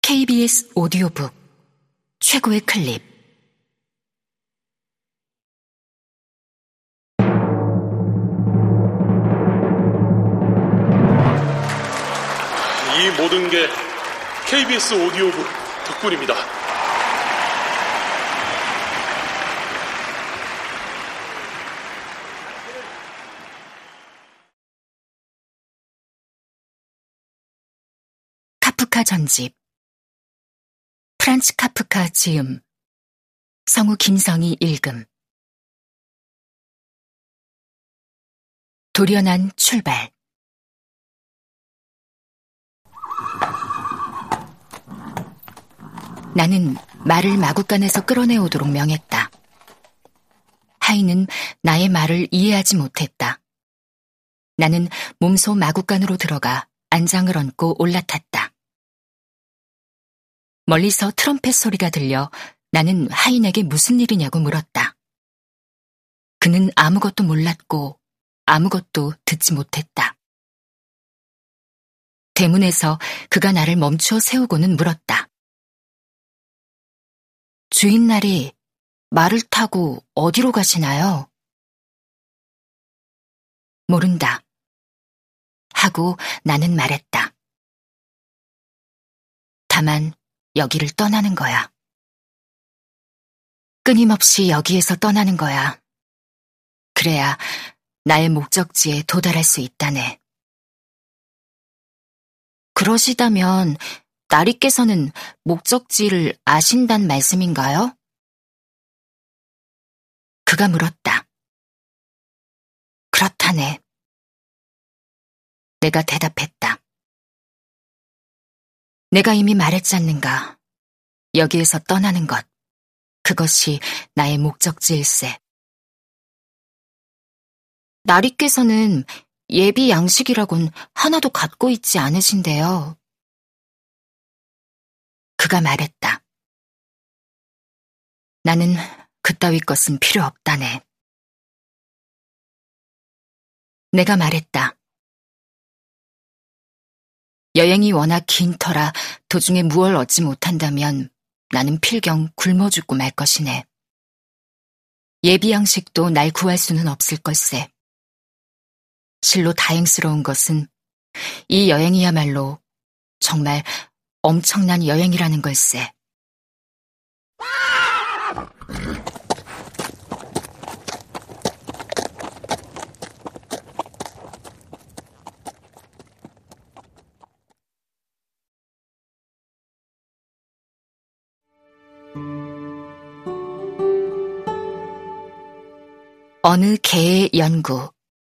KBS 오디오북 최고의 클립. 이 모든 게 KBS 오디오북 덕분입니다. 카프카 전집. 프란츠 카프카 지음. 성우 김성희 읽음. 도련한 출발. 나는 말을 마구간에서 끌어내오도록 명했다. 하인은 나의 말을 이해하지 못했다. 나는 몸소 마구간으로 들어가 안장을 얹고 올라탔다. 멀리서 트럼펫 소리가 들려 나는 하인에게 무슨 일이냐고 물었다. 그는 아무것도 몰랐고 아무것도 듣지 못했다. 대문에서 그가 나를 멈추어 세우고는 물었다. 주인날이 말을 타고 어디로 가시나요? 모른다. 하고 나는 말했다. 다만 여기를 떠나는 거야. 끊임없이 여기에서 떠나는 거야. 그래야 나의 목적지에 도달할 수 있다네. 그러시다면 나리께서는 목적지를 아신단 말씀인가요? 그가 물었다. 그렇다네. 내가 대답했다. 내가 이미 말했잖는가. 여기에서 떠나는 것. 그것이 나의 목적지일세. 나리께서는 예비 양식이라곤 하나도 갖고 있지 않으신데요. 그가 말했다. 나는 그따위 것은 필요 없다네. 내가 말했다. 여행이 워낙 긴 터라 도중에 무얼 얻지 못한다면 나는 필경 굶어 죽고 말 것이네. 예비 양식도 날 구할 수는 없을 걸세. 실로 다행스러운 것은 이 여행이야말로 정말 엄청난 여행이라는 걸세. 어느 개의 연구.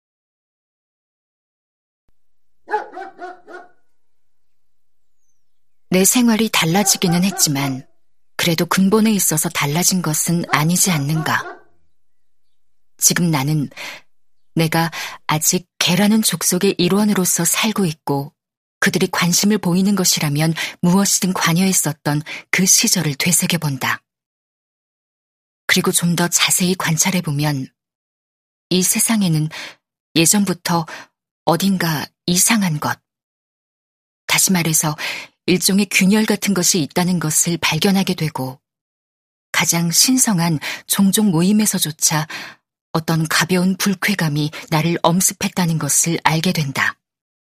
내 생활이 달라지기는 했지만 그래도 근본에 있어서 달라진 것은 아니지 않는가. 지금 나는 내가 아직 개라는 족속의 일원으로서 살고 있고 그들이 관심을 보이는 것이라면 무엇이든 관여했었던 그 시절을 되새겨본다. 그리고 좀 더 자세히 관찰해보면 이 세상에는 예전부터 어딘가 이상한 것, 다시 말해서 일종의 균열 같은 것이 있다는 것을 발견하게 되고 가장 신성한 종족 모임에서조차 어떤 가벼운 불쾌감이 나를 엄습했다는 것을 알게 된다.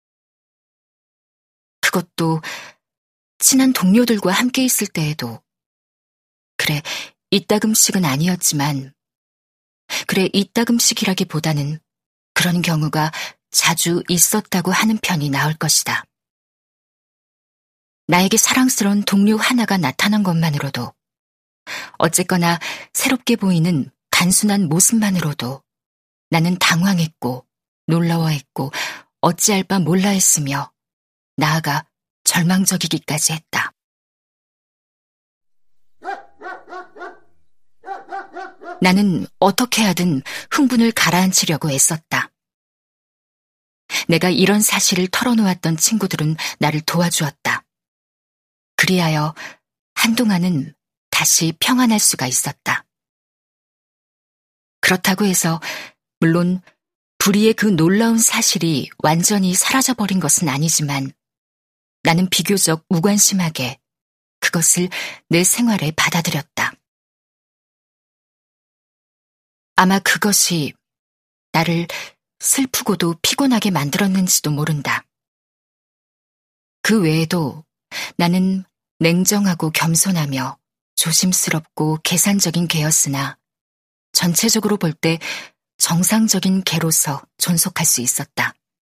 그것도 친한 동료들과 함께 있을 때에도 그래, 이따금씩은 아니었지만 그래, 이따금씩이라기보다는 그런 경우가 자주 있었다고 하는 편이 나을 것이다. 나에게 사랑스러운 동료 하나가 나타난 것만으로도 어쨌거나 새롭게 보이는 단순한 모습만으로도 나는 당황했고 놀라워했고 어찌할 바 몰라 했으며 나아가 절망적이기까지 했다. 나는 어떻게 하든 흥분을 가라앉히려고 애썼다. 내가 이런 사실을 털어놓았던 친구들은 나를 도와주었다. 그리하여 한동안은 다시 평안할 수가 있었다. 그렇다고 해서 물론 불의의 그 놀라운 사실이 완전히 사라져버린 것은 아니지만 나는 비교적 무관심하게 그것을 내 생활에 받아들였다. 아마 그것이 나를 슬프고도 피곤하게 만들었는지도 모른다. 그 외에도 나는 냉정하고 겸손하며 조심스럽고 계산적인 개였으나 전체적으로 볼 때 정상적인 개로서 존속할 수 있었다.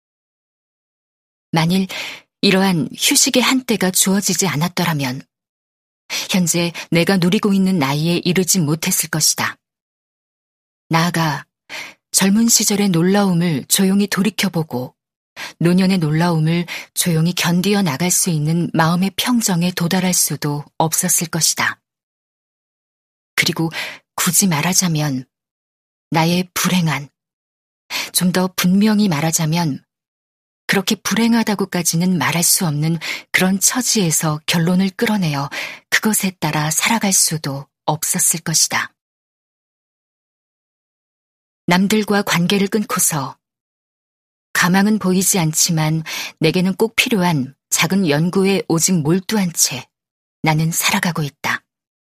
만일 이러한 휴식의 한때가 주어지지 않았더라면 현재 내가 누리고 있는 나이에 이르지 못했을 것이다. 나아가 젊은 시절의 놀라움을 조용히 돌이켜보고 노년의 놀라움을 조용히 견디어 나갈 수 있는 마음의 평정에 도달할 수도 없었을 것이다. 그리고 굳이 말하자면 나의 불행한, 좀 더 분명히 말하자면 그렇게 불행하다고까지는 말할 수 없는 그런 처지에서 결론을 끌어내어 그것에 따라 살아갈 수도 없었을 것이다. 남들과 관계를 끊고서 가망은 보이지 않지만 내게는 꼭 필요한 작은 연구에 오직 몰두한 채 나는 살아가고 있다.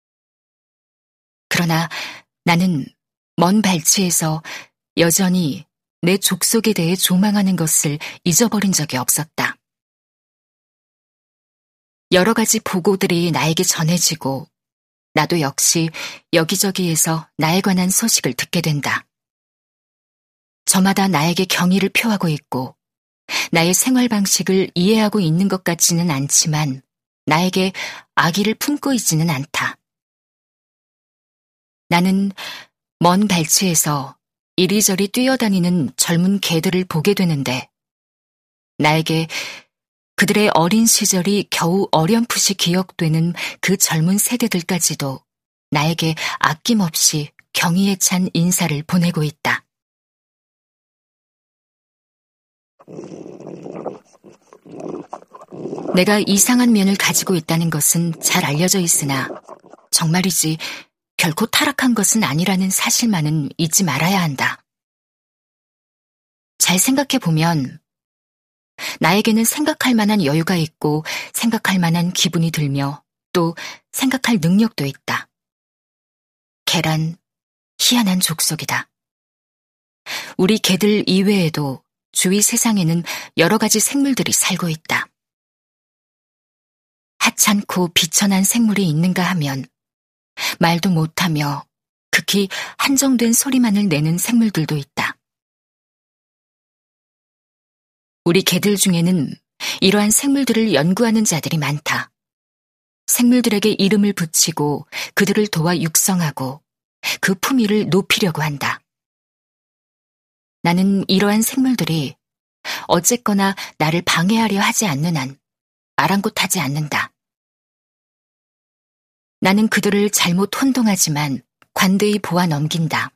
그러나 나는 먼 발치에서 여전히 내 족속에 대해 조망하는 것을 잊어버린 적이 없었다. 여러 가지 보고들이 나에게 전해지고 나도 역시 여기저기에서 나에 관한 소식을 듣게 된다. 저마다 나에게 경의를 표하고 있고 나의 생활 방식을 이해하고 있는 것 같지는 않지만 나에게 악의를 품고 있지는 않다. 나는 먼 발치에서 이리저리 뛰어다니는 젊은 개들을 보게 되는데 나에게 그들의 어린 시절이 겨우 어렴풋이 기억되는 그 젊은 세대들까지도 나에게 아낌없이 경의에 찬 인사를 보내고 있다. 내가 이상한 면을 가지고 있다는 것은 잘 알려져 있으나 정말이지 결코 타락한 것은 아니라는 사실만은 잊지 말아야 한다. 잘 생각해보면 나에게는 생각할 만한 여유가 있고 생각할 만한 기분이 들며 또 생각할 능력도 있다. 개란 희한한 족속이다. 우리 개들 이외에도 주위 세상에는 여러 가지 생물들이 살고 있다. 하찮고 비천한 생물이 있는가 하면 말도 못하며 극히 한정된 소리만을 내는 생물들도 있다. 우리 개들 중에는 이러한 생물들을 연구하는 자들이 많다. 생물들에게 이름을 붙이고 그들을 도와 육성하고 그 품위를 높이려고 한다. 나는 이러한 생물들이 어쨌거나 나를 방해하려 하지 않는 한 아랑곳하지 않는다. 나는 그들을 잘못 혼동하지만 관대히 보아 넘긴다.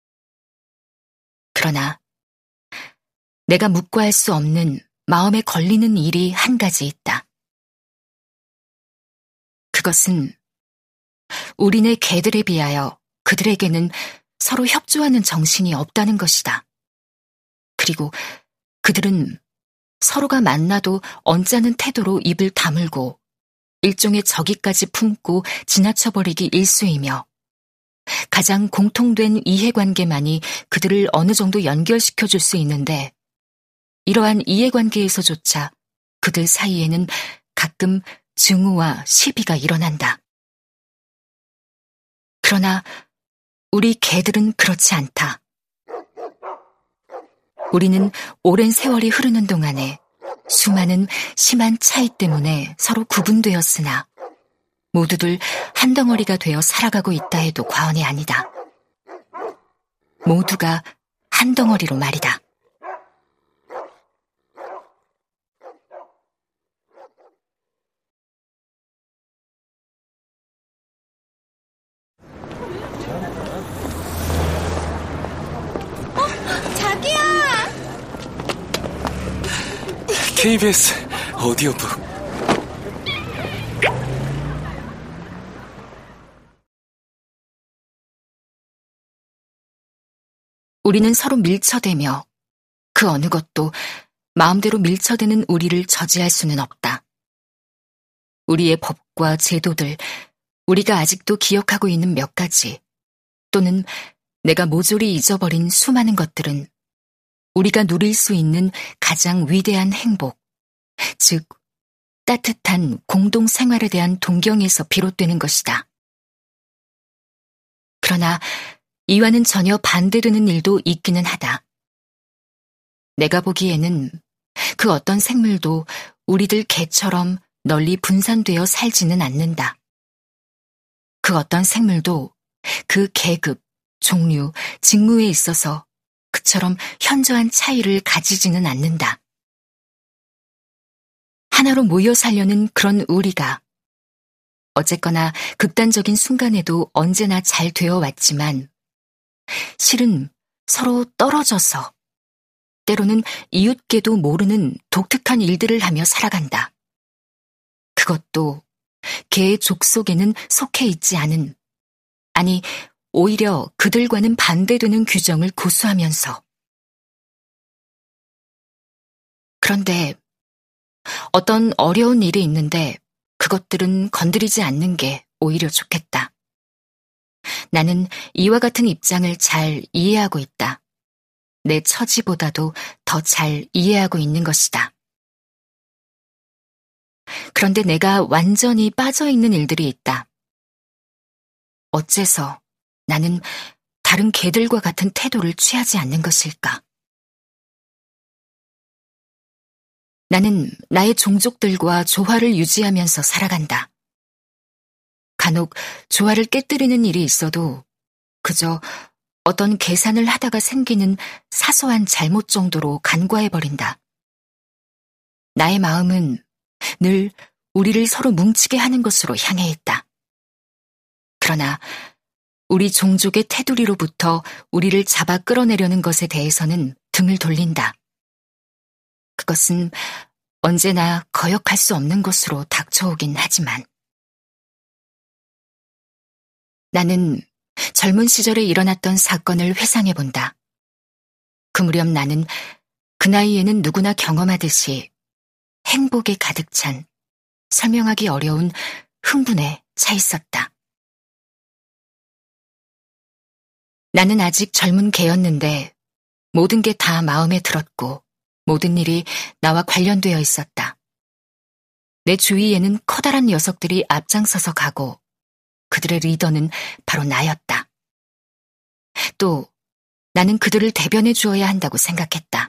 그러나 내가 묵과할 수 없는 마음에 걸리는 일이 한 가지 있다. 그것은 우리네 개들에 비하여 그들에게는 서로 협조하는 정신이 없다는 것이다. 그리고 그들은 서로가 만나도 언짢은 태도로 입을 다물고 일종의 적의까지 품고 지나쳐버리기 일쑤이며 가장 공통된 이해관계만이 그들을 어느 정도 연결시켜줄 수 있는데 이러한 이해관계에서조차 그들 사이에는 가끔 증오와 시비가 일어난다. 그러나 우리 개들은 그렇지 않다. 우리는 오랜 세월이 흐르는 동안에 수많은 심한 차이 때문에 서로 구분되었으나 모두들 한 덩어리가 되어 살아가고 있다 해도 과언이 아니다. 모두가 한 덩어리로 말이다. 자기야! KBS 오디오북. 우리는 서로 밀쳐대며 그 어느 것도 마음대로 밀쳐대는 우리를 저지할 수는 없다. 우리의 법과 제도들, 우리가 아직도 기억하고 있는 몇 가지, 또는 내가 모조리 잊어버린 수많은 것들은 우리가 누릴 수 있는 가장 위대한 행복, 즉 따뜻한 공동 생활에 대한 동경에서 비롯되는 것이다. 그러나 이와는 전혀 반대되는 일도 있기는 하다. 내가 보기에는 그 어떤 생물도 우리들 개처럼 널리 분산되어 살지는 않는다. 그 어떤 생물도 그 계급, 종류, 직무에 있어서 그처럼 현저한 차이를 가지지는 않는다. 하나로 모여 살려는 그런 우리가 어쨌거나 극단적인 순간에도 언제나 잘 되어 왔지만 실은 서로 떨어져서 때로는 이웃께도 모르는 독특한 일들을 하며 살아간다. 그것도 개의 족속에는 속해 있지 않은, 아니 오히려 그들과는 반대되는 규정을 고수하면서. 그런데 어떤 어려운 일이 있는데 그것들은 건드리지 않는 게 오히려 좋겠다. 나는 이와 같은 입장을 잘 이해하고 있다. 내 처지보다도 더 잘 이해하고 있는 것이다. 그런데 내가 완전히 빠져있는 일들이 있다. 어째서 나는 다른 개들과 같은 태도를 취하지 않는 것일까? 나는 나의 종족들과 조화를 유지하면서 살아간다. 간혹 조화를 깨뜨리는 일이 있어도 그저 어떤 계산을 하다가 생기는 사소한 잘못 정도로 간과해버린다. 나의 마음은 늘 우리를 서로 뭉치게 하는 것으로 향해 있다. 그러나 우리 종족의 테두리로부터 우리를 잡아 끌어내려는 것에 대해서는 등을 돌린다. 그것은 언제나 거역할 수 없는 것으로 닥쳐오긴 하지만 나는 젊은 시절에 일어났던 사건을 회상해본다. 그 무렵 나는 그 나이에는 누구나 경험하듯이 행복에 가득 찬 설명하기 어려운 흥분에 차 있었다. 나는 아직 젊은 개였는데 모든 게 다 마음에 들었고 모든 일이 나와 관련되어 있었다. 내 주위에는 커다란 녀석들이 앞장서서 가고 그들의 리더는 바로 나였다. 또 나는 그들을 대변해 주어야 한다고 생각했다.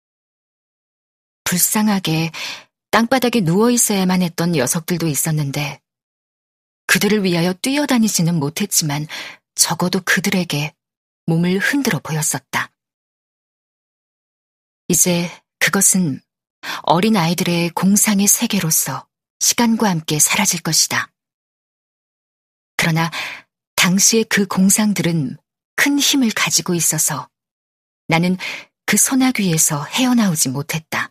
불쌍하게 땅바닥에 누워 있어야만 했던 녀석들도 있었는데 그들을 위하여 뛰어다니지는 못했지만 적어도 그들에게 몸을 흔들어 보였었다. 이제 그것은 어린 아이들의 공상의 세계로서 시간과 함께 사라질 것이다. 그러나 당시의 그 공상들은 큰 힘을 가지고 있어서 나는 그 소나귀에서 헤어나오지 못했다.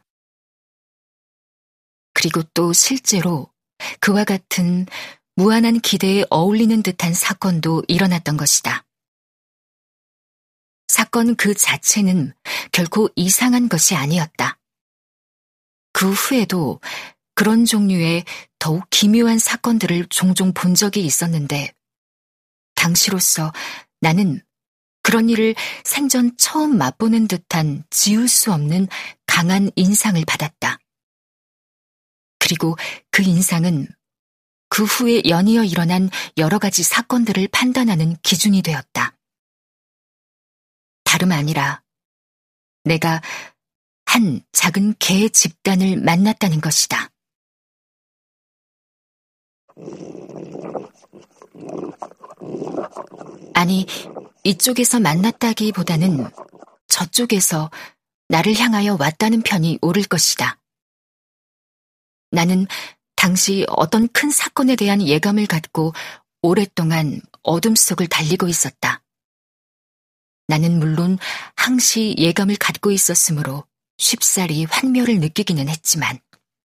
그리고 또 실제로 그와 같은 무한한 기대에 어울리는 듯한 사건도 일어났던 것이다. 사건 그 자체는 결코 이상한 것이 아니었다. 그 후에도 그런 종류의 더욱 기묘한 사건들을 종종 본 적이 있었는데 당시로서 나는 그런 일을 생전 처음 맛보는 듯한 지울 수 없는 강한 인상을 받았다. 그리고 그 인상은 그 후에 연이어 일어난 여러 가지 사건들을 판단하는 기준이 되었다. 다름 아니라 내가 한 작은 개 집단을 만났다는 것이다. 아니, 이쪽에서 만났다기보다는 저쪽에서 나를 향하여 왔다는 편이 옳을 것이다. 나는 당시 어떤 큰 사건에 대한 예감을 갖고 오랫동안 어둠 속을 달리고 있었다. 나는 물론 항시 예감을 갖고 있었으므로 쉽사리 환멸을 느끼기는 했지만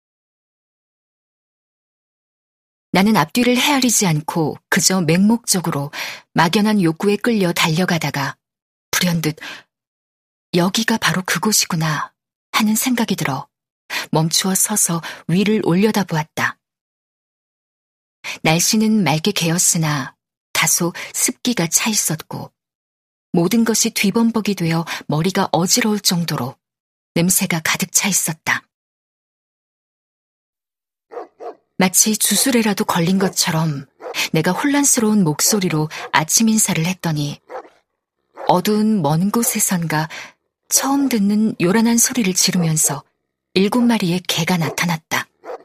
나는 앞뒤를 헤아리지 않고 그저 맹목적으로 막연한 욕구에 끌려 달려가다가 불현듯 여기가 바로 그곳이구나 하는 생각이 들어 멈추어 서서 위를 올려다보았다. 날씨는 맑게 개었으나 다소 습기가 차 있었고 모든 것이 뒤범벅이 되어 머리가 어지러울 정도로 냄새가 가득 차 있었다. 마치 주술에라도 걸린 것처럼 내가 혼란스러운 목소리로 아침 인사를 했더니 어두운 먼 곳에선가 처음 듣는 요란한 소리를 지르면서 7마리의 개가 나타났다.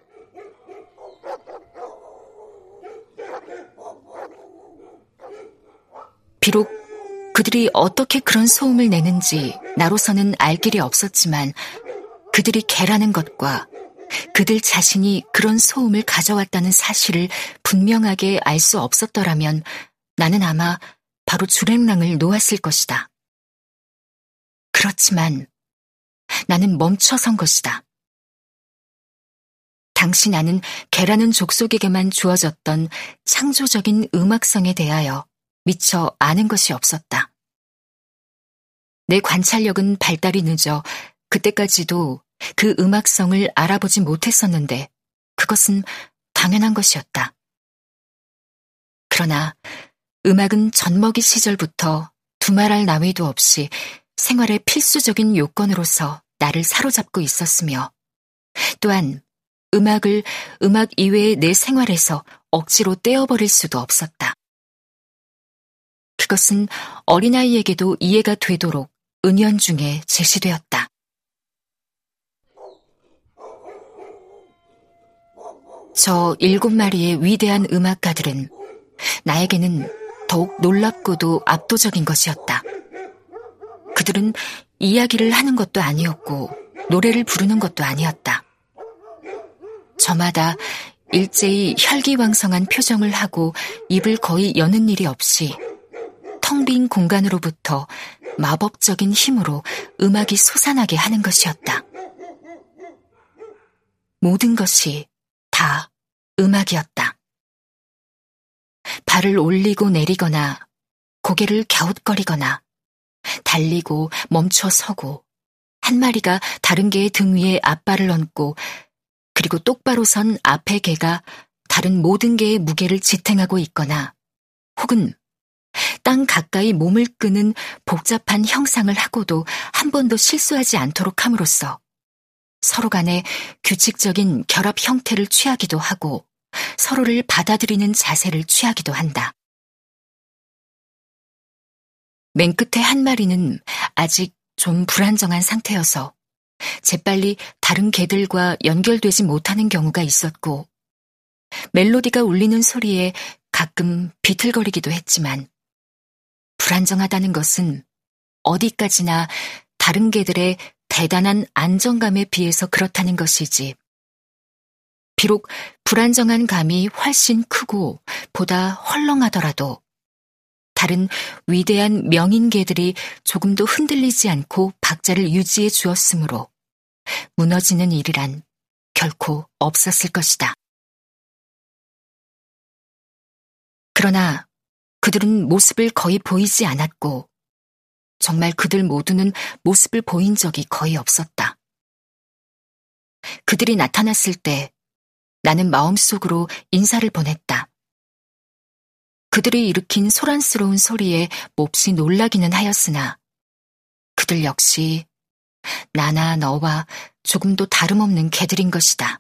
비록 그들이 어떻게 그런 소음을 내는지 나로서는 알 길이 없었지만 그들이 개라는 것과 그들 자신이 그런 소음을 가져왔다는 사실을 분명하게 알 수 없었더라면 나는 아마 바로 주랭랑을 놓았을 것이다. 그렇지만 나는 멈춰선 것이다. 당시 나는 개라는 족속에게만 주어졌던 창조적인 음악성에 대하여 미처 아는 것이 없었다. 내 관찰력은 발달이 늦어 그때까지도 그 음악성을 알아보지 못했었는데 그것은 당연한 것이었다. 그러나 음악은 젖먹이 시절부터 두말할 나위도 없이 생활의 필수적인 요건으로서 나를 사로잡고 있었으며 또한 음악을 음악 이외의 내 생활에서 억지로 떼어버릴 수도 없었다. 그것은 어린아이에게도 이해가 되도록 은연중에 제시되었다. 저 7마리의 위대한 음악가들은 나에게는 더욱 놀랍고도 압도적인 것이었다. 그들은 이야기를 하는 것도 아니었고 노래를 부르는 것도 아니었다. 저마다 일제히 혈기왕성한 표정을 하고 입을 거의 여는 일이 없이 텅 빈 공간으로부터 마법적인 힘으로 음악이 솟아나게 하는 것이었다. 모든 것이 다 음악이었다. 발을 올리고 내리거나 고개를 갸웃거리거나 달리고 멈춰 서고 한 마리가 다른 개의 등 위에 앞발을 얹고 그리고 똑바로 선 앞의 개가 다른 모든 개의 무게를 지탱하고 있거나 혹은 땅 가까이 몸을 끄는 복잡한 형상을 하고도 한 번도 실수하지 않도록 함으로써 서로 간에 규칙적인 결합 형태를 취하기도 하고 서로를 받아들이는 자세를 취하기도 한다. 맨 끝에 한 마리는 아직 좀 불안정한 상태여서 재빨리 다른 개들과 연결되지 못하는 경우가 있었고 멜로디가 울리는 소리에 가끔 비틀거리기도 했지만 불안정하다는 것은 어디까지나 다른 개들의 대단한 안정감에 비해서 그렇다는 것이지. 비록 불안정한 감이 훨씬 크고 보다 헐렁하더라도 다른 위대한 명인개들이 조금도 흔들리지 않고 박자를 유지해 주었으므로 무너지는 일이란 결코 없었을 것이다. 그러나 그들은 모습을 거의 보이지 않았고 정말 그들 모두는 모습을 보인 적이 거의 없었다. 그들이 나타났을 때 나는 마음속으로 인사를 보냈다. 그들이 일으킨 소란스러운 소리에 몹시 놀라기는 하였으나 그들 역시 나나 너와 조금도 다름없는 개들인 것이다.